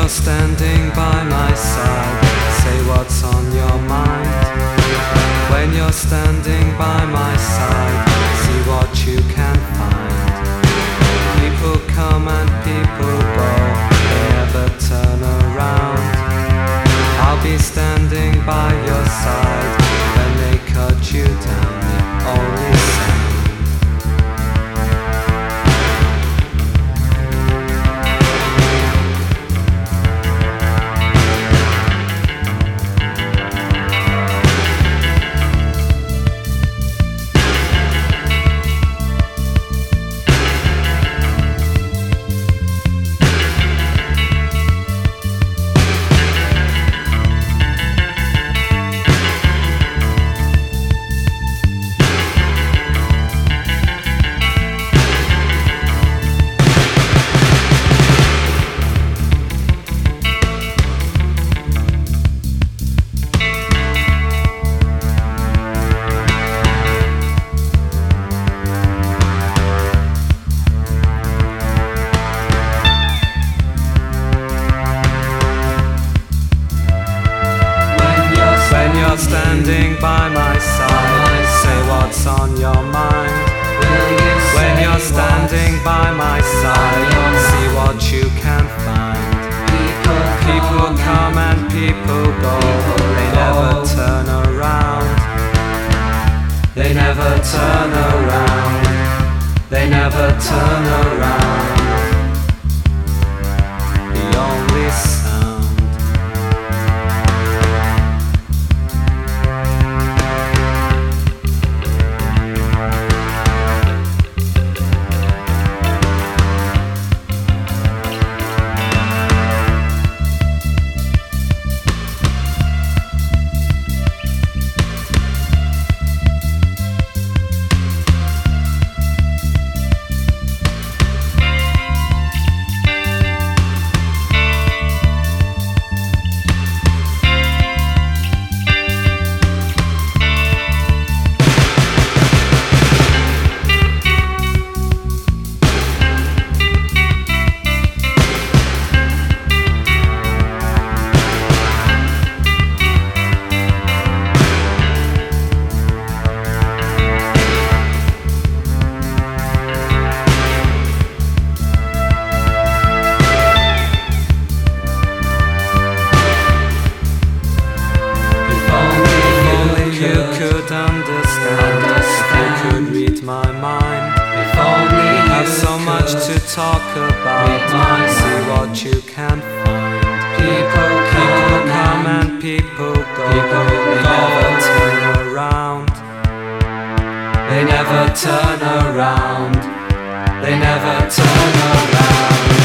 standing by my side, say what's on your mind. When you're standing by my side, see what you can find. People come and people go, they never turn around. I'll be standing by your side when they cut you down, the only sound. Standing by my side, say what's on your mind. When you're standing by my side, see what you can find. People come and people go, they never turn around. They never turn around. They never turn around. The only sound. Understand if you could read my mind. If only you have so much to talk about, see what you can find. People come and people go, they never turn around. They never turn around. They never turn around.